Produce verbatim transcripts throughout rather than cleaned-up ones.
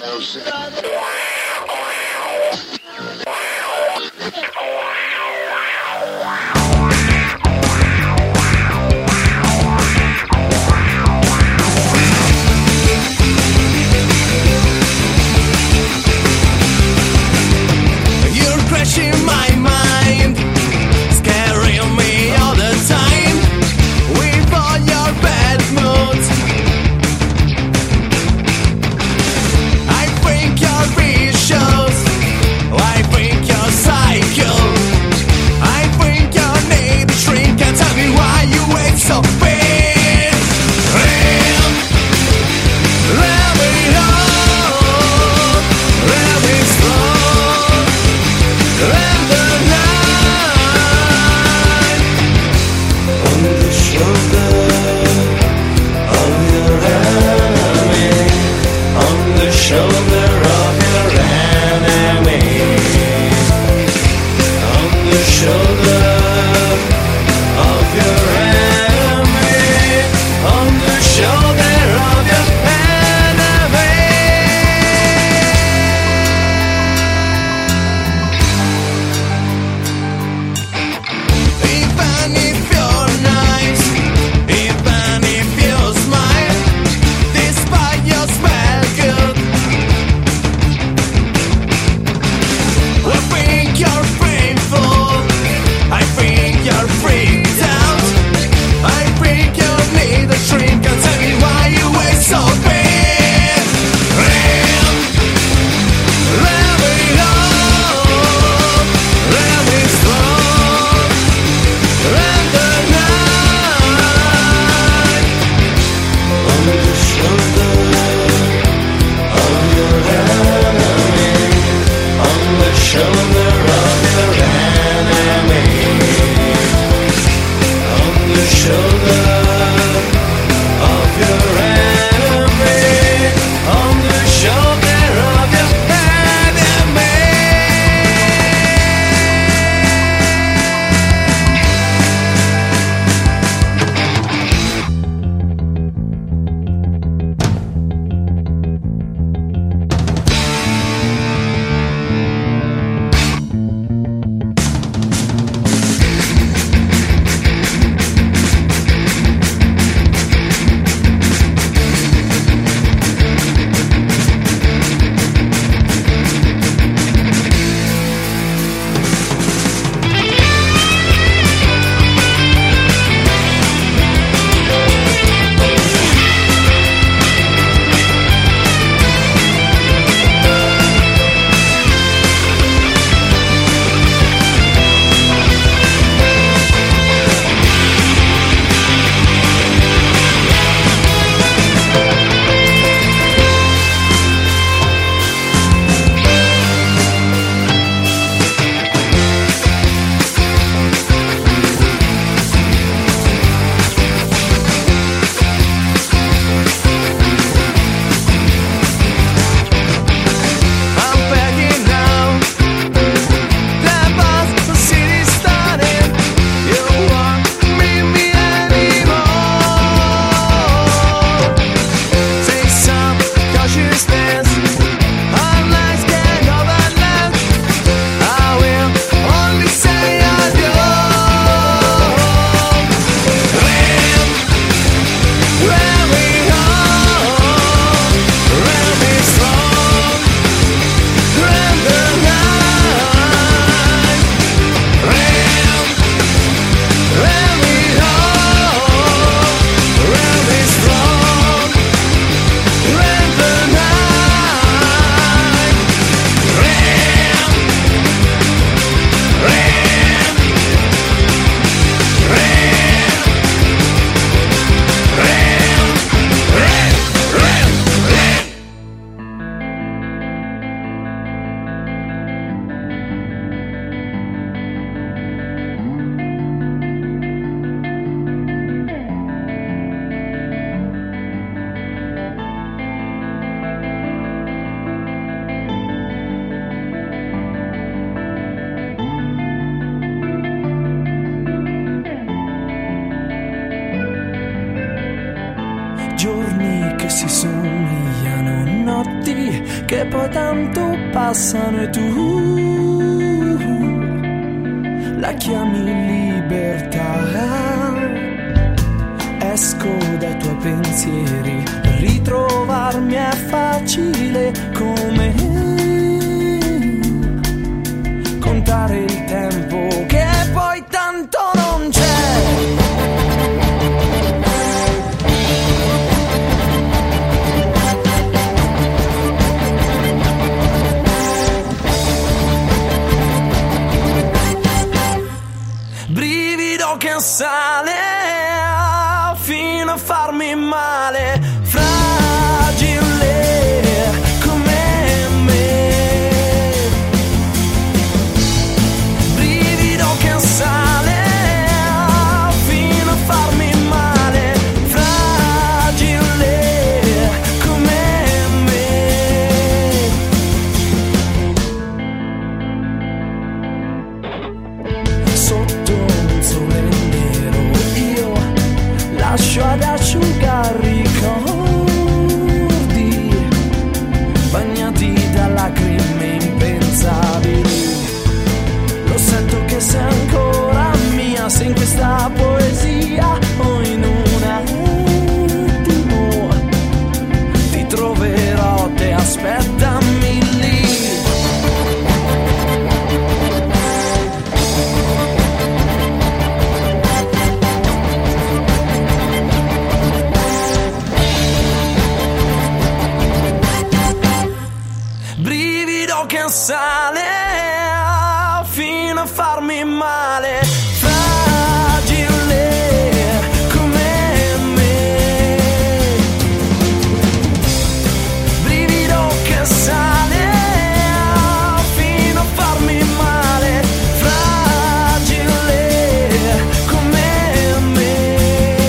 Even if you smile, despite your smell good, che poi tanto passano e tu la chiami libertà. Esco dai tuoi pensieri, ritrovarmi è facile come contare il tempo che poi tanto non c'è. Brivido che sale fino a farmi male, fragile come me. Brivido che sale fino a farmi male, fragile come me. Sotto un sole nero io lascio ad asciugare ricordi bagnati da lacrime impensabili. Lo sento che sei ancora mia, se in questa poesia o in un attimo ti troverò, te aspettami lì. Che sale fino a farmi male, fragile come me. Brivido che sale fino a farmi male, fragile come me.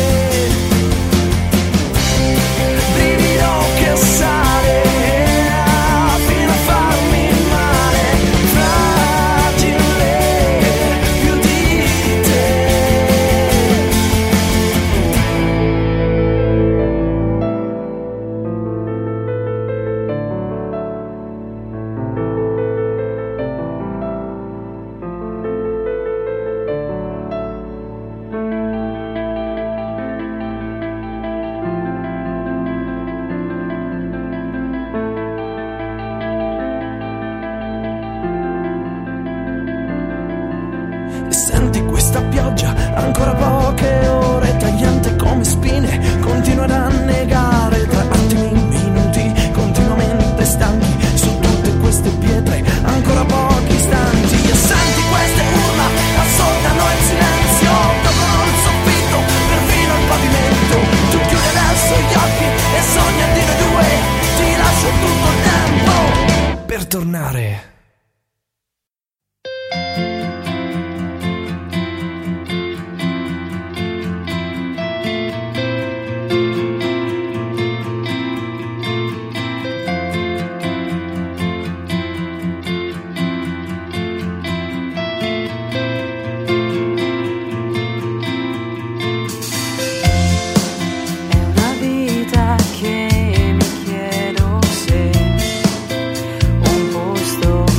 Brivido che sale fino a farmi Senti questa pioggia, ancora poche ore, tagliente come spine, continua ad annegare tra attimi, minuti, continuamente stanchi, su tutte queste pietre, ancora pochi istanti. E senti queste urla, assoldano il silenzio, toccano il soffitto, perfino il pavimento. Tu chiudi adesso gli occhi e sogna di noi due, ti lascio tutto il tempo per tornare. Che mi chiedo se un posto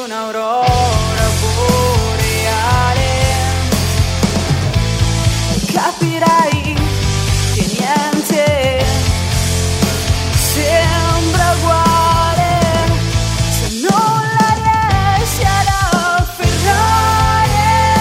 un'aurora boreale. Capirai che niente sembra uguale se non la riesci ad afferrare.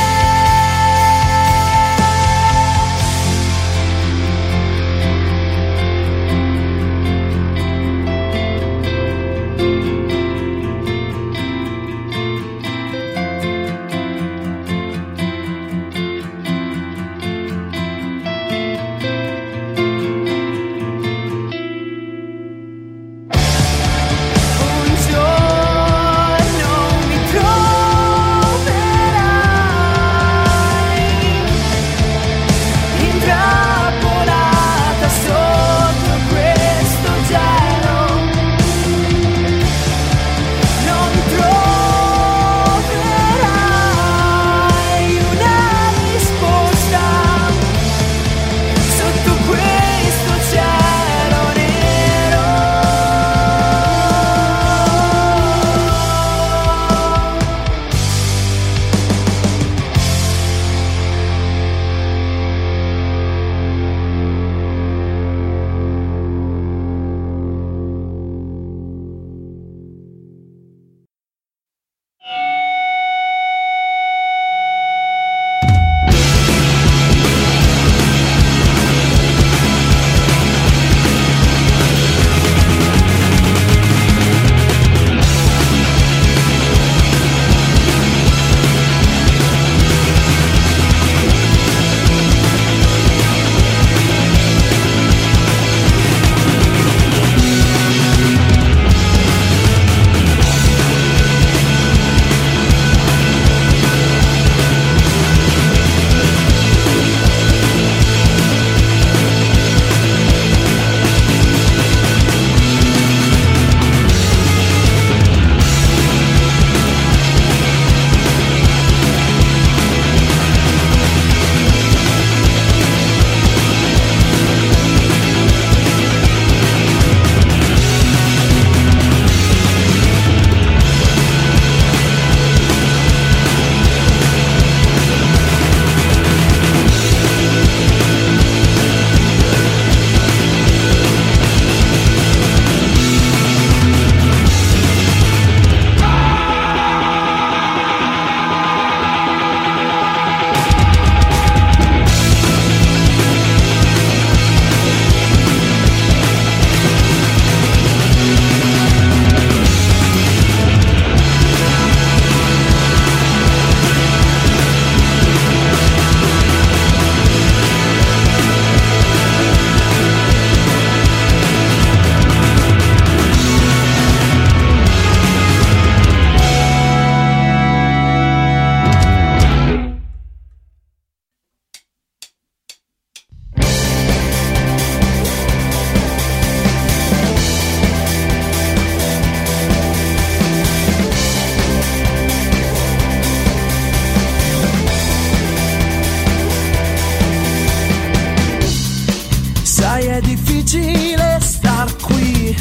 È difficile star qui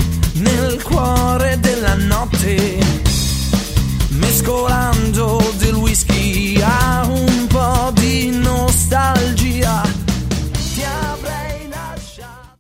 nel cuore della notte, mescolando del whisky a